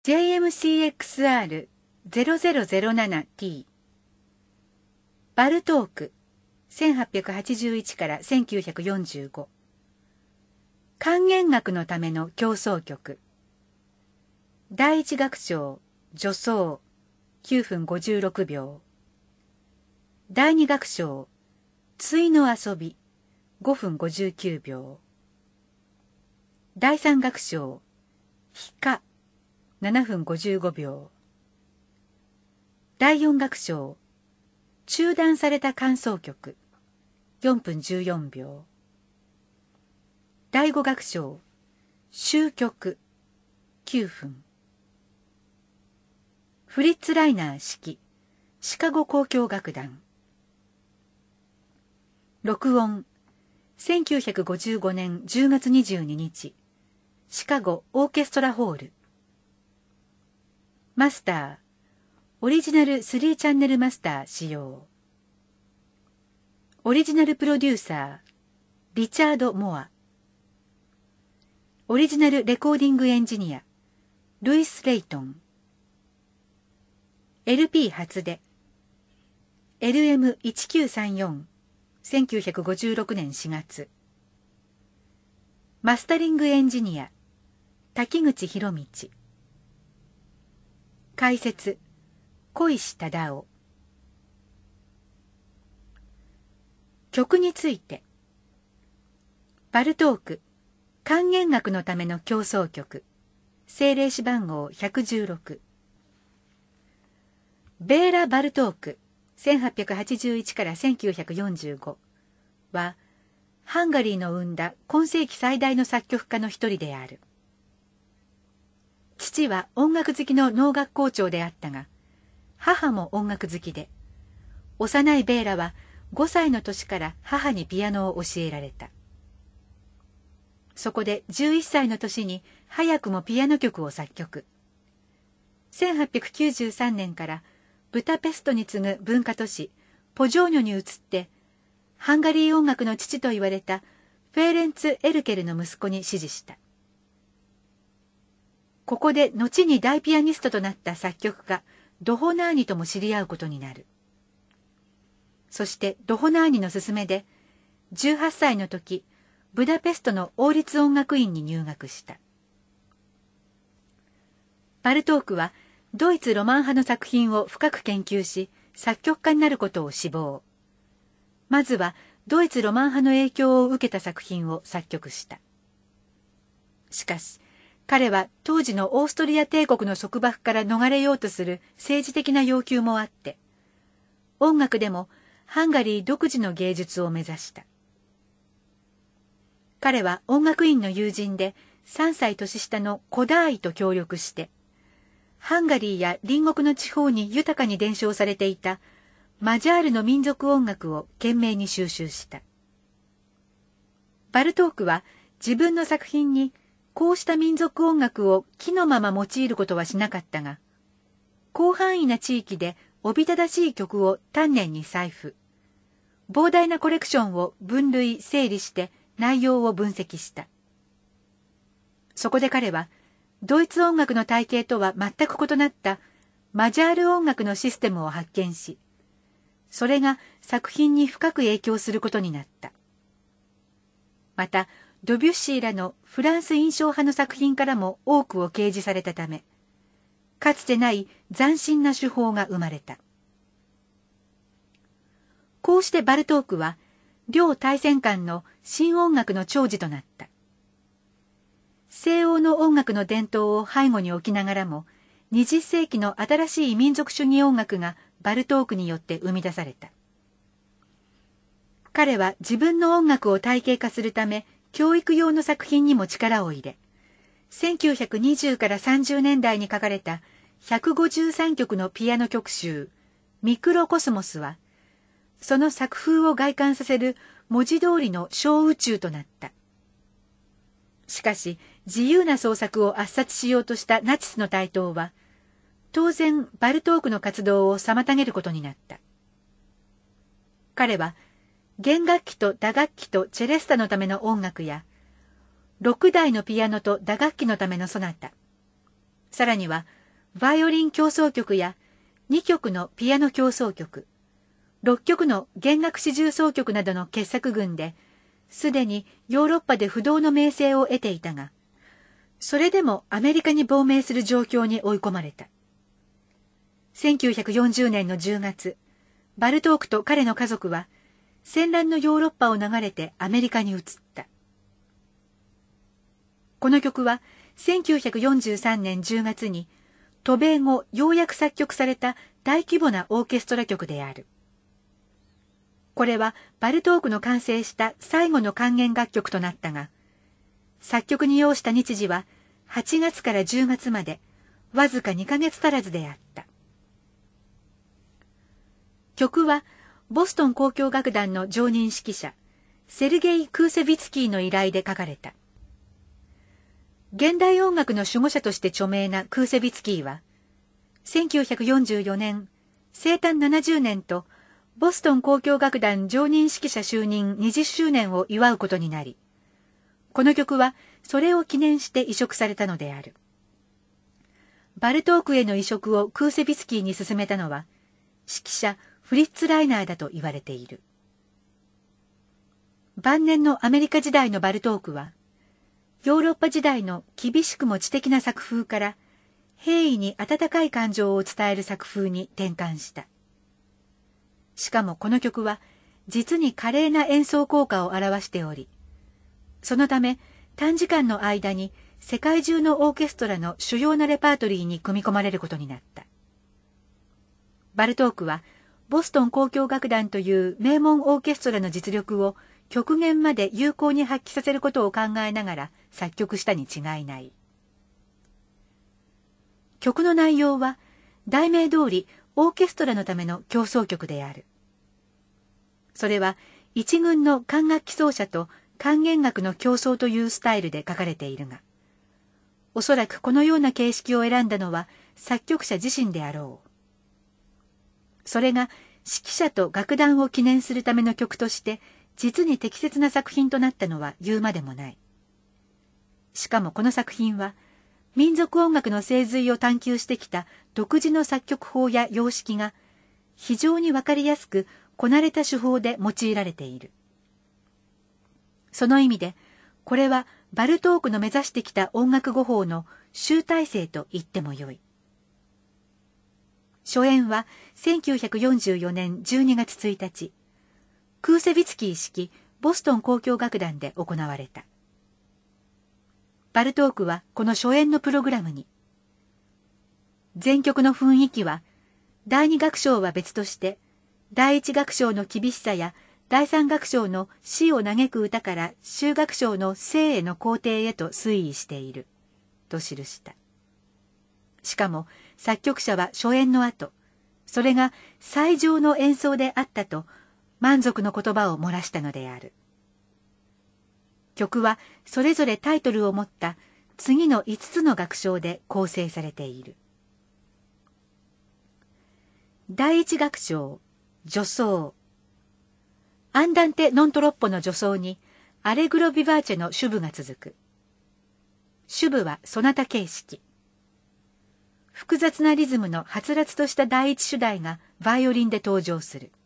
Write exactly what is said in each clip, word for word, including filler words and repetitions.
ジェイエムシーエックスアールゼロゼロゼロななティー バルトークせんはっぴゃくはちじゅういちからせんきゅうひゃくよんじゅうご管弦楽のための協奏曲だいいち楽章序奏きゅうふんごじゅうろくびょうだいに楽章対の遊びごふんごじゅうきゅうびょうだいさん楽章ひかななふんごじゅうごびょうだいよん楽章中断された間奏曲よんぷんじゅうよんびょうだいご楽章終曲きゅうふんフリッツ・ライナー指揮シカゴ交響楽団録音せんきゅうひゃくごじゅうごねんじゅうがつにじゅうににちシカゴオーケストラホールマスターオリジナルスリーチャンネルマスター使用オリジナルプロデューサーリチャード・モアオリジナルレコーディングエンジニアルイス・レイトン エルピー 初出 エルエムいちきゅうさんよん せんきゅうひゃくごじゅうろくねんしがつマスタリングエンジニア滝口博道解説小石忠夫曲についてバルトーク管弦楽のための協奏曲政令指番号ひゃくじゅうろくベーラ・バルトークせんはっぴゃくはちじゅういちからせんきゅうひゃくよんじゅうごはハンガリーの生んだ今世紀最大の作曲家の一人である。父は音楽好きの農学校長であったが母も音楽好きで幼いベーラはごさいの年から母にピアノを教えられた。そこでじゅういっさいの年に早くもピアノ曲を作曲。せんはっぴゃくきゅうじゅうさんねんからブダペストに次ぐ文化都市ポジョーニョに移ってハンガリー音楽の父と言われたフェーレンツ・エルケルの息子に師事した。ここで後に大ピアニストとなった作曲家ドホナーニとも知り合うことになる。そしてドホナーニの勧めでじゅうはっさいの時ブダペストの王立音楽院に入学した。バルトークはドイツロマン派の作品を深く研究し作曲家になることを志望。まずはドイツロマン派の影響を受けた作品を作曲した。しかし彼は当時のオーストリア帝国の束縛から逃れようとする政治的な要求もあって音楽でもハンガリー独自の芸術を目指した。彼は音楽院の友人でさんさい年下のコダーイと協力してハンガリーや隣国の地方に豊かに伝承されていたマジャールの民族音楽を懸命に収集した。バルトークは自分の作品にこうした民族音楽を木のまま用いることはしなかったが、広範囲な地域でおびただしい曲を丹念に採布、膨大なコレクションを分類整理して内容を分析した。そこで彼はドイツ音楽の体系とは全く異なったマジャール音楽のシステムを発見し、それが作品に深く影響することになった。またドビュッシーらのフランス印象派の作品からも多くを掲示されたため、かつてない斬新な手法が生まれた。こうしてバルトークは両大戦間の新音楽の寵児となった。西欧の音楽の伝統を背後に置きながらも、にじゅっせいきの新しい民族主義音楽がバルトークによって生み出された。彼は自分の音楽を体系化するため、教育用の作品にも力を入れ、せんきゅうひゃくにじゅうからさんじゅうねんだいに書かれたひゃくごじゅうさんきょくのピアノ曲集、ミクロコスモスは、その作風を外観させる文字通りの小宇宙となった。しかし、自由な創作を圧殺しようとしたナチスの台頭は、当然バルトークの活動を妨げることになった。彼は、弦楽器と打楽器とチェレスタのための音楽や、ろくだいのピアノと打楽器のためのソナタ、さらにはバイオリン協奏曲やにきょくのピアノ協奏曲、ろっきょくの弦楽四重奏曲などの傑作群で、すでにヨーロッパで不動の名声を得ていたが、それでもアメリカに亡命する状況に追い込まれた。せんきゅうひゃくよんじゅうねんのじゅうがつ、バルトークと彼の家族は、戦乱のヨーロッパを流れてアメリカに移った。この曲は、せんきゅうひゃくよんじゅうさんねんじゅうがつに、渡米後ようやく作曲された大規模なオーケストラ曲である。これはバルトークの完成した最後の管弦楽曲となったが、作曲に要した日時ははちがつからじゅうがつまでわずかにかげつ足らずであった。曲はボストン交響楽団の常任指揮者セルゲイ・クーセビツキーの依頼で書かれた。現代音楽の守護者として著名なクーセビツキーは、せんきゅうひゃくよんじゅうよねん生誕ななじゅうねんとボストン交響楽団常任指揮者就任にじゅっしゅうねんを祝うことになり、この曲はそれを記念して移植されたのである。バルトークへの移植をクーセビツキーに勧めたのは、指揮者フリッツ・ライナーだと言われている。晩年のアメリカ時代のバルトークは、ヨーロッパ時代の厳しくも知的な作風から、平易に温かい感情を伝える作風に転換した。しかもこの曲は、実に華麗な演奏効果を表しており、そのため短時間の間に世界中のオーケストラの主要なレパートリーに組み込まれることになった。バルトークは、ボストン交響楽団という名門オーケストラの実力を極限まで有効に発揮させることを考えながら作曲したに違いない。曲の内容は題名通りオーケストラのための協奏曲である。それは一軍の管楽器奏者と管弦楽の協奏というスタイルで書かれているが、おそらくこのような形式を選んだのは作曲者自身であろう。それが指揮者と楽団を記念するための曲として実に適切な作品となったのは言うまでもない。しかもこの作品は民族音楽の精髄を探求してきた独自の作曲法や様式が非常にわかりやすくこなれた手法で用いられている。その意味でこれはバルトークの目指してきた音楽語法の集大成と言ってもよい。初演はせんきゅうひゃくよんじゅうよねんじゅうにがつついたち、クーセビツキー指揮ボストン交響楽団で行われた。バルトークはこの初演のプログラムに、全曲の雰囲気は第二楽章は別として第一楽章の厳しさや第三楽章の死を嘆く歌から終楽章の生への肯定へと推移していると記した。しかも作曲者は初演の後、それが最上の演奏であったと満足の言葉を漏らしたのである。曲はそれぞれタイトルを持った次のいつつの楽章で構成されている。第一楽章、序奏。アンダンテ・ノントロッポの序奏にアレグロ・ビバーチェの主部が続く。主部はソナタ形式。複雑なリズムのはつらつとした第一主題がバイオリンで登場する。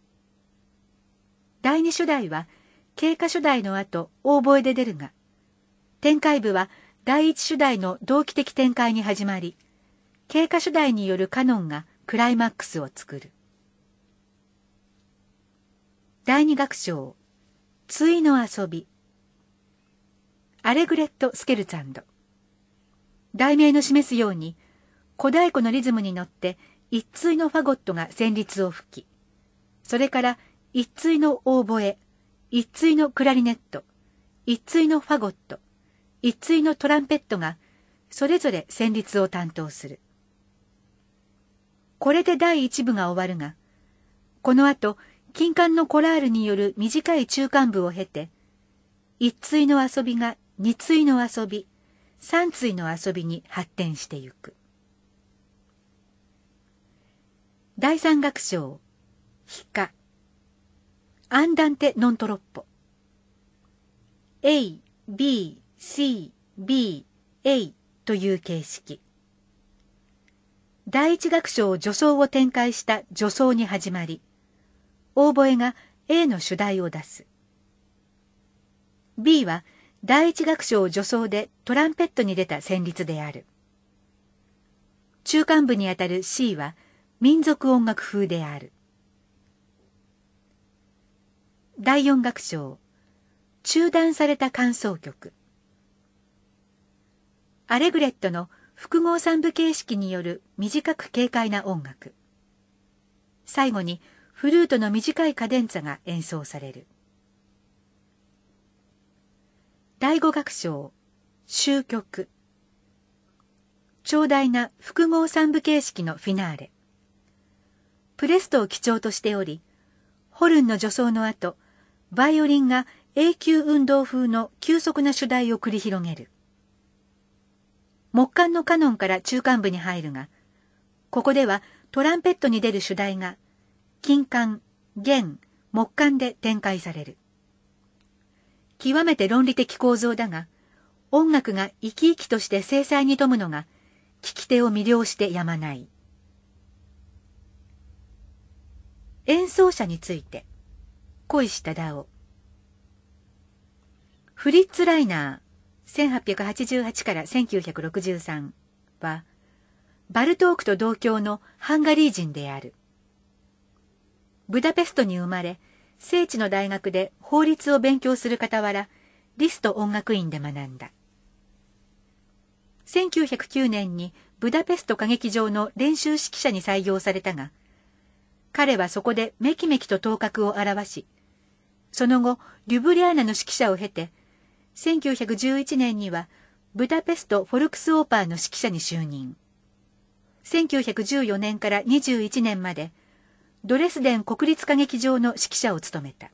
第二主題は経過主題の後オーボエで出るが、展開部は第一主題の同期的展開に始まり、経過主題によるカノンがクライマックスを作る。第二楽章、対の遊び。アレグレット・スケルツァンド。題名の示すように、小太鼓のリズムに乗って一対のファゴットが旋律を吹き、それから一対のオーボエ、一対のクラリネット、一対のファゴット、一対のトランペットがそれぞれ旋律を担当する。これで第一部が終わるが、この後金管のコラールによる短い中間部を経て、一対の遊びが二対の遊び、三対の遊びに発展してゆく。第三楽章、ヒカ。アンダンテ・ノントロッポ。A、B、C、B、A という形式。 第一楽章序奏を展開した序奏に始まり、オーボエが A の主題を出す。B は第一楽章序奏でトランペットに出た旋律である。中間部にあたる C は民族音楽風である。だいよん楽章、中断された間奏曲。アレグレットの複合三部形式による短く軽快な音楽。最後にフルートの短いカデンツァが演奏される。だいご楽章、終曲。長大な複合三部形式のフィナーレ。プレストを基調としており、ホルンの助走の後、バイオリンが永久運動風の急速な主題を繰り広げる。木管のカノンから中間部に入るが、ここではトランペットに出る主題が、金管、弦、木管で展開される。極めて論理的構造だが、音楽が生き生きとして精細に富むのが、聴き手を魅了してやまない。演奏者について、小石忠夫。フリッツ・ライナー、せんはっぴゃくはちじゅうはちからせんきゅうひゃくろくじゅうさんは、バルトークと同郷のハンガリー人である。ブダペストに生まれ、聖地の大学で法律を勉強する傍ら、リスト音楽院で学んだ。せんきゅうひゃくきゅうねんにブダペスト歌劇場の練習指揮者に採用されたが、彼はそこでめきめきと頭角を現し、その後、リュブリャーナの指揮者を経て、せんきゅうひゃくじゅういちねんにはブダペストフォルクスオーパーの指揮者に就任。せんきゅうひゃくじゅうよねんからにじゅういちねんまで、ドレスデン国立歌劇場の指揮者を務めた。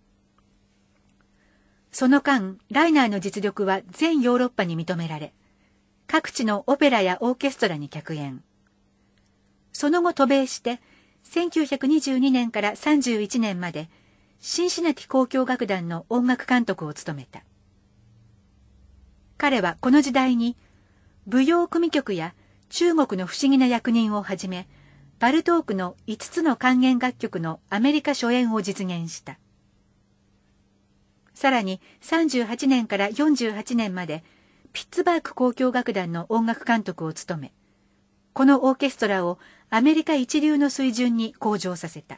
その間、ライナーの実力は全ヨーロッパに認められ、各地のオペラやオーケストラに客演。その後渡米して、せんきゅうひゃくにじゅうにねんからさんじゅういちねんまで、シンシナティ交響楽団の音楽監督を務めた。彼はこの時代に、舞踊組曲や中国の不思議な役人をはじめ、バルトークのいつつの管弦楽曲のアメリカ初演を実現した。さらにさんじゅうはちねんからよんじゅうはちねんまで、ピッツバーグ交響楽団の音楽監督を務め、このオーケストラをアメリカ一流の水準に向上させた。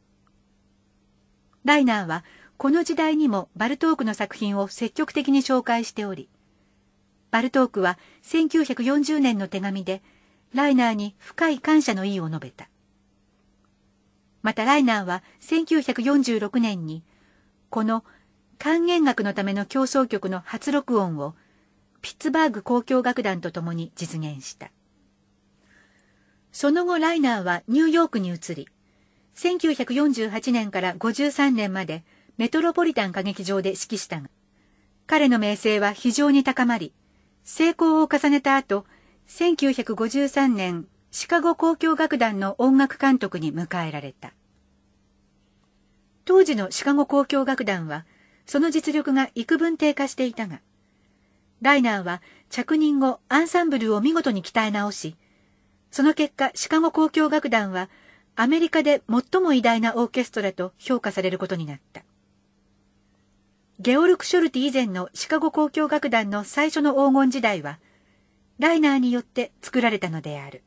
ライナーはこの時代にもバルトークの作品を積極的に紹介しており、バルトークはせんきゅうひゃくよんじゅうねんの手紙でライナーに深い感謝の意を述べた。またライナーはせんきゅうひゃくよんじゅうろくねんにこの管弦楽のための協奏曲の初録音をピッツバーグ交響楽団と共に実現した。その後ライナーはニューヨークに移り、せんきゅうひゃくよんじゅうはちねんからごじゅうさんねんまでメトロポリタン歌劇場で指揮したが、彼の名声は非常に高まり、成功を重ねた後、せんきゅうひゃくごじゅうさんねんシカゴ交響楽団の音楽監督に迎えられた。当時のシカゴ交響楽団は、その実力が幾分低下していたが、ライナーは着任後アンサンブルを見事に鍛え直し、その結果シカゴ交響楽団はアメリカで最も偉大なオーケストラと評価されることになった。ゲオルク・ショルティ以前のシカゴ交響楽団の最初の黄金時代は、ライナーによって作られたのである。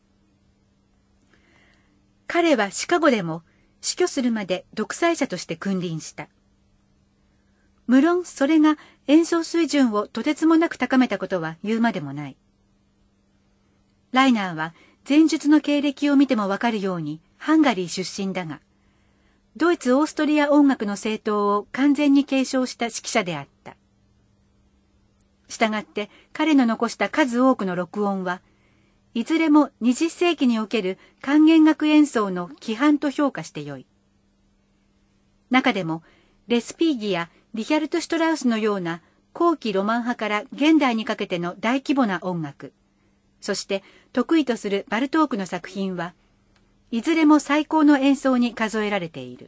彼はシカゴでも死去するまで独裁者として君臨した。無論それが演奏水準をとてつもなく高めたことは言うまでもない。ライナーは前述の経歴を見てもわかるようにハンガリー出身だが、ドイツ・オーストリア音楽の正統を完全に継承した指揮者であった。したがって彼の残した数多くの録音はいずれもにじゅっせいきにおける管弦楽演奏の規範と評価してよい。中でもレスピーギやリヒャルト・シュトラウスのような後期ロマン派から現代にかけての大規模な音楽、そして得意とするバルトークの作品はいずれも最高の演奏に数えられている。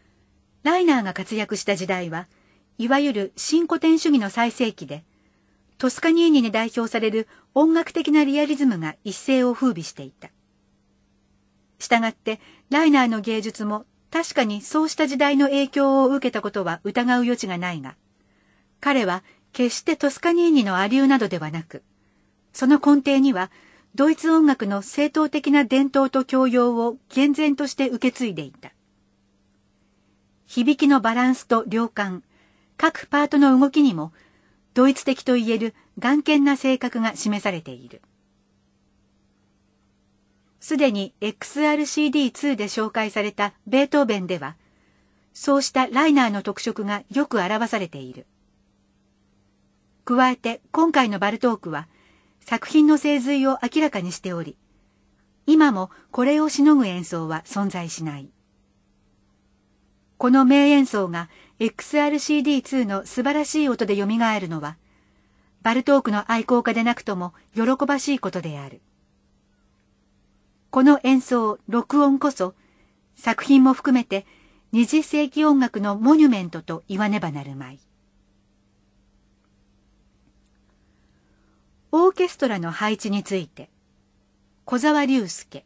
ライナーが活躍した時代はいわゆる新古典主義の最盛期で、 トスカニーニに代表される音楽的なリアリズムが一世を風靡していた。したがってライナーの芸術も確かにそうした時代の影響を受けたことは疑う余地がないが、彼は決してトスカニーニの亜流などではなく、その根底にはドイツ音楽の正統的な伝統と教養を厳然として受け継いでいた。響きのバランスと量感、各パートの動きにもドイツ的といえる頑健な性格が示されている。すでに エックスアールシーディーツー で紹介されたベートーベンでは、そうしたライナーの特色がよく表されている。加えて今回のバルトークは作品の精髄を明らかにしており、今もこれをしのぐ演奏は存在しない。この名演奏が エックスアールシーディーツー の素晴らしい音で蘇るのは、バルトークの愛好家でなくとも喜ばしいことである。この演奏、録音こそ、作品も含めてにじゅっ世紀音楽のモニュメントと言わねばなるまい。オーケストラの配置について、小沢隆介。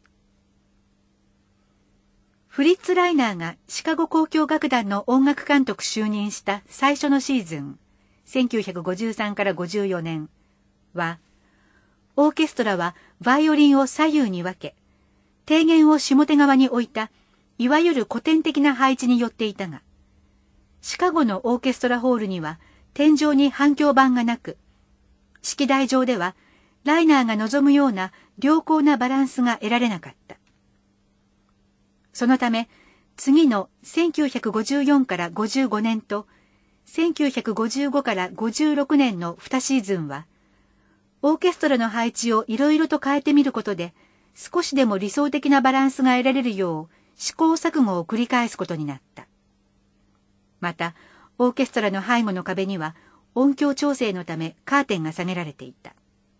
フリッツ・ライナーがシカゴ交響楽団の音楽監督就任した最初のシーズン、せんきゅうひゃくごじゅうさんからごじゅうよねんは、オーケストラはバイオリンを左右に分け、低弦を下手側に置いた、いわゆる古典的な配置によっていたが、シカゴのオーケストラホールには天井に反響板がなく、式台上ではライナーが望むような良好なバランスが得られなかった。そのため、次のせんきゅうひゃくごじゅうよんからごじゅうごねんと、せんきゅうひゃくごじゅうごからごじゅうろくねんのにシーズンは、オーケストラの配置をいろいろと変えてみることで、少しでも理想的なバランスが得られるよう試行錯誤を繰り返すことになった。また、オーケストラの背後の壁には音響調整のためカーテンが下げられていた。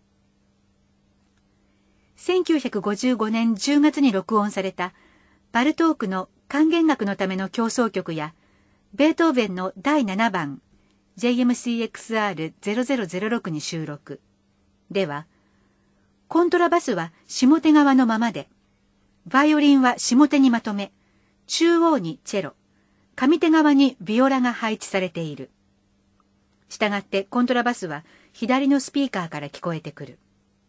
せんきゅうひゃくごじゅうごねんじゅうがつに録音されたバルトークの管弦楽のための協奏曲や、ベートーベンのだいななばん ジェイエムシーエックスアールゼロゼロゼロろく に収録では、コントラバスは下手側のままで、バイオリンは下手にまとめ、中央にチェロ、上手側にビオラが配置されている。したがってコントラバスは左のスピーカーから聞こえてくる。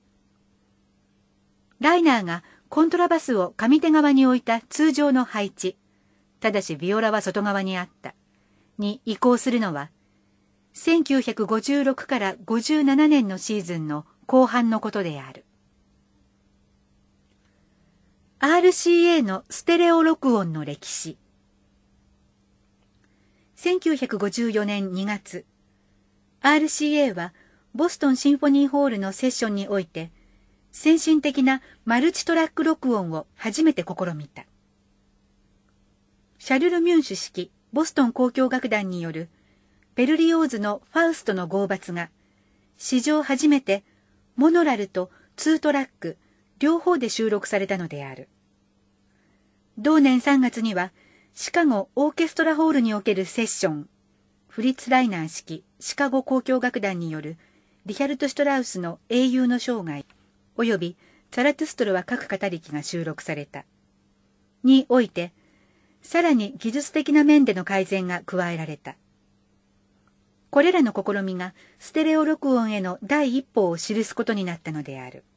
ライナーがコントラバスを上手側に置いた通常の配置、ただしビオラは外側にあった、に移行するのは、せんきゅうひゃくごじゅうろくからごじゅうななねんのシーズンの後半のことである。アールシーエー のステレオ録音の歴史。せんきゅうひゃくごじゅうよねんにがつ、アールシーエー はボストンシンフォニーホールのセッションにおいて、先進的なマルチトラック録音を初めて試みた。シャルル・ミュンシュ指揮ボストン交響楽団によるベルリオーズのファウストの合抜が、史上初めてモノラルとツートラック両方で収録されたのである。同年さんがつにはシカゴオーケストラホールにおけるセッション、フリッツ・ライナー指揮シカゴ交響楽団によるリヒャルト・シュトラウスの英雄の生涯およびザラトゥストルは各語りきが収録された。において、さらに技術的な面での改善が加えられた。これらの試みがステレオ録音への第一歩を記すことになったのである。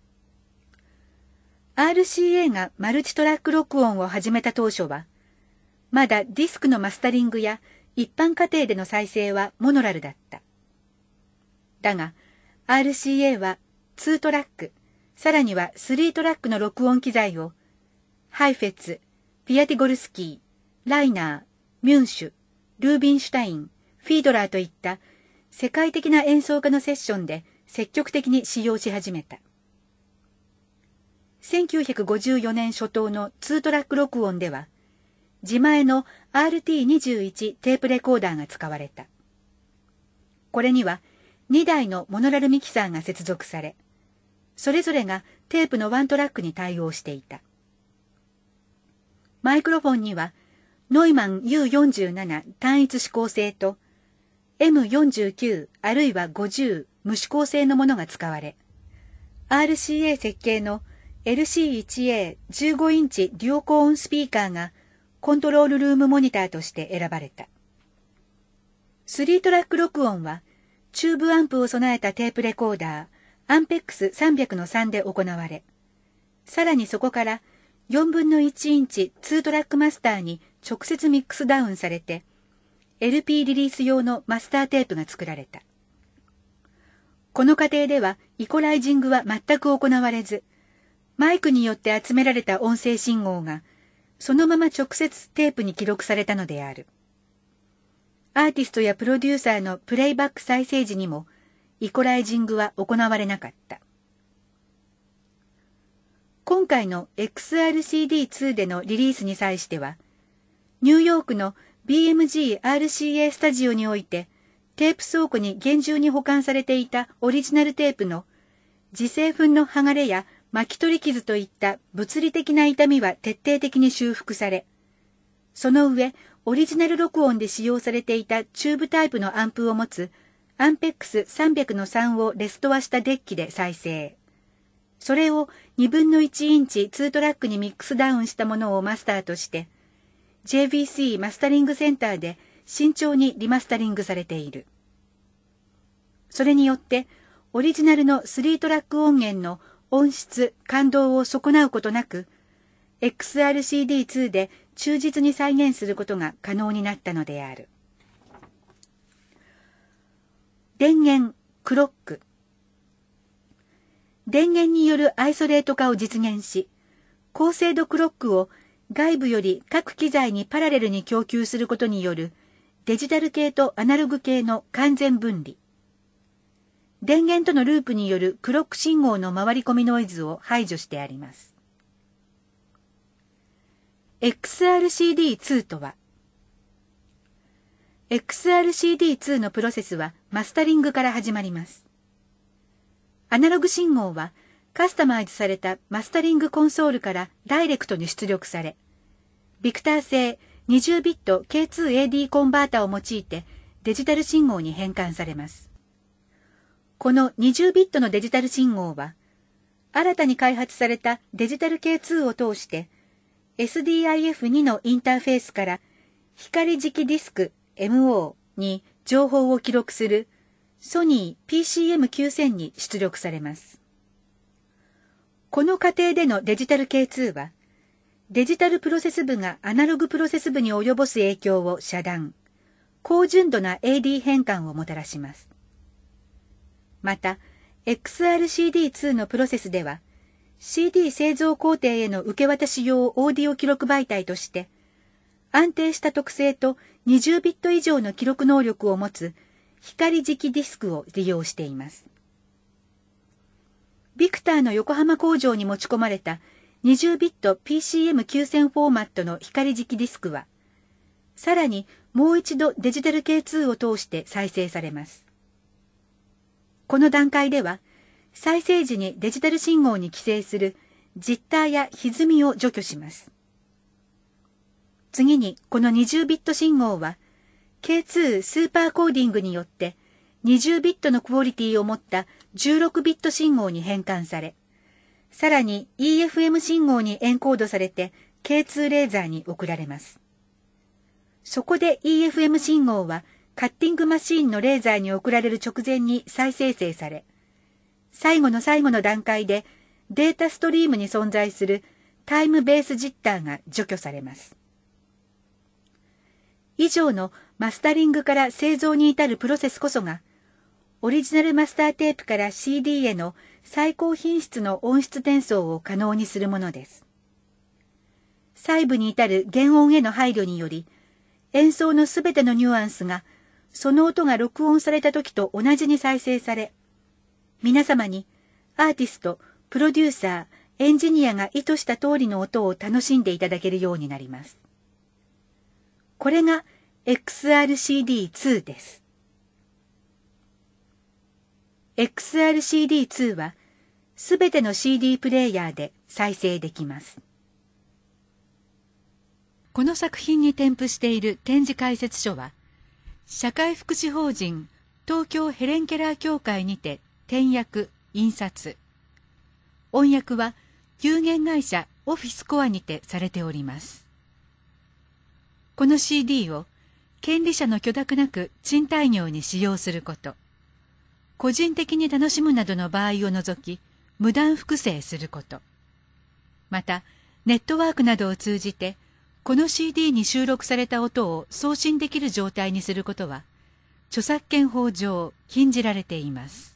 アールシーエー がマルチトラック録音を始めた当初は、まだディスクのマスタリングや一般家庭での再生はモノラルだった。だが、アールシーエー はツートラック、さらにはスリートラックの録音機材を、ハイフェッツ、ピアティゴルスキー、ライナー、ミュンシュ、ルービンシュタイン、フィードラーといった世界的な演奏家のセッションで積極的に使用し始めた。せんきゅうひゃくごじゅうよねん初頭のツートラック録音では、自前の アールティーにじゅういち テープレコーダーが使われた。これにはにだいのモノラルミキサーが接続され、それぞれがテープのワントラックに対応していた。マイクロフォンにはノイマン ユーよんじゅうなな 単一指向性と エムよんじゅうきゅう あるいはごじゅう無指向性のものが使われ、アールシーエー 設計の エルシーワンエーじゅうご インチデュオ高音スピーカーがコントロールルームモニターとして選ばれた。スリートラック録音はチューブアンプを備えたテープレコーダーアンペックスさんびゃくのさんで行われ、さらにそこからよんぶんのいちインチツートラックマスターに直接ミックスダウンされて、エルピー リリース用のマスターテープが作られた。この過程ではイコライジングは全く行われず、マイクによって集められた音声信号がそのまま直接テープに記録されたのである。アーティストやプロデューサーのプレイバック再生時にもイコライジングは行われなかった。今回の エックスアールシーディーツー でのリリースに際しては、ニューヨークの ビーエムジーアールシーエー スタジオにおいてテープ倉庫に厳重に保管されていたオリジナルテープの磁性粉の剥がれや巻き取り傷といった物理的な痛みは徹底的に修復され、その上、オリジナル録音で使用されていたチューブタイプのアンプを持つアンペックスさんびゃくのさんをレストアしたデッキで再生。それをにぶんのいちインチツートラックにミックスダウンしたものをマスターとして、ジェイビーシー マスタリングセンターで慎重にリマスタリングされている。それによって、オリジナルのスリートラック音源の音質、感動を損なうことなく、エックスアールシーディーツー で忠実に再現することが可能になったのである。電源、クロック。電源によるアイソレート化を実現し、高精度クロックを外部より各機材にパラレルに供給することによるデジタル系とアナログ系の完全分離。電源とのループによるクロック信号の回り込みノイズを排除してあります。エックスアールシーディーツー とは、エックスアールシーディーツー のプロセスはマスタリングから始まります。アナログ信号はカスタマイズされたマスタリングコンソールからダイレクトに出力され、ビクター製にじゅうビット ケーツーエーディー コンバータを用いてデジタル信号に変換されます。このにじゅうビットのデジタル信号は、新たに開発されたデジタル ケーツー を通して エスディーアイエフツー のインターフェースから光磁気ディスク エムオー に情報を記録するソニー ピーシーエムきゅうせん に出力されます。この過程でのデジタル ケーツー は、デジタルプロセス部がアナログプロセス部に及ぼす影響を遮断、高純度な エーディー 変換をもたらします。また、エックスアールシーディーツー のプロセスでは、シーディー 製造工程への受け渡し用オーディオ記録媒体として、安定した特性とにじゅうビット以上の記録能力を持つ光磁気ディスクを利用しています。ビクターの横浜工場に持ち込まれたにじゅうビット ピーシーエムきゅうせん フォーマットの光磁気ディスクは、さらにもう一度デジタル ケーツー を通して再生されます。この段階では、再生時にデジタル信号に寄生するジッターや歪みを除去します。次に、このにじゅうビット信号は、ケーツー スーパーコーディングによってにじゅうビットのクオリティを持ったじゅうろくビット信号に変換され、さらに イーエフエム 信号にエンコードされて ケーツー レーザーに送られます。そこで イーエフエム 信号はカッティングマシーンのレーザーに送られる直前に再生成され、最後の最後の段階でデータストリームに存在するタイムベースジッターが除去されます。以上のマスタリングから製造に至るプロセスこそが、オリジナルマスターテープから シーディー への最高品質の音質転送を可能にするものです。細部に至る原音への配慮により、演奏のすべてのニュアンスが、その音が録音された時と同じに再生され、皆様にアーティスト、プロデューサー、エンジニアが意図した通りの音を楽しんでいただけるようになります。これが エックスアールシーディーツー です。エックスアールシーディーツー はすべての シーディー プレイヤーで再生できます。この作品に添付している展示解説書は、社会福祉法人東京ヘレンケラー協会にて転訳、印刷。音訳は有限会社オフィスコアにてされております。この シーディー を権利者の許諾なく賃貸業に使用すること、個人的に楽しむなどの場合を除き無断複製すること、またネットワークなどを通じてこの シーディー に収録された音を送信できる状態にすることは著作権法上禁じられています。